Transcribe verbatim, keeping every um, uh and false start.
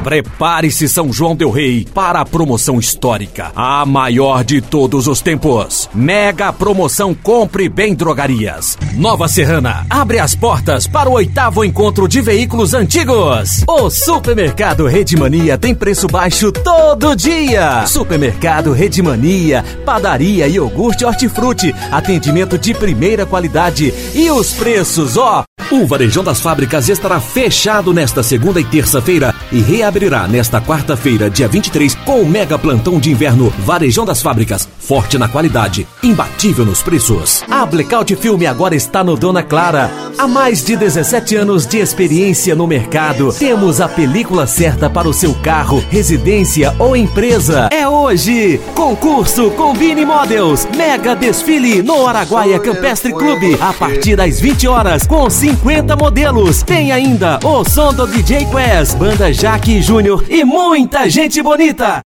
Prepare-se, São João del Rei, para a promoção histórica, a maior de todos os tempos. Mega promoção Compre Bem Drogarias. Nova Serrana abre as portas para o oitavo encontro de veículos antigos. O Supermercado Redmania tem preço baixo todo dia. Supermercado Redmania, padaria, iogurte, hortifruti, atendimento de primeira qualidade e os preços, ó. O Varejão das Fábricas estará fechado nesta segunda e terça-feira e reabrirá nesta quarta-feira, dia vinte e três, com o mega plantão de inverno. Varejão das Fábricas, forte na qualidade, imbatível nos preços. A Blackout Filme agora está no Dona Clara. Há mais de dezessete anos de experiência no mercado, temos a película certa para o seu carro, residência ou empresa. É hoje! Concurso Combine Models, mega desfile no Araguaia Campestre Clube, a partir das vinte horas, com cinquenta modelos. Tem ainda o som do D J Quest, Banda Jaque Júnior e muita gente bonita.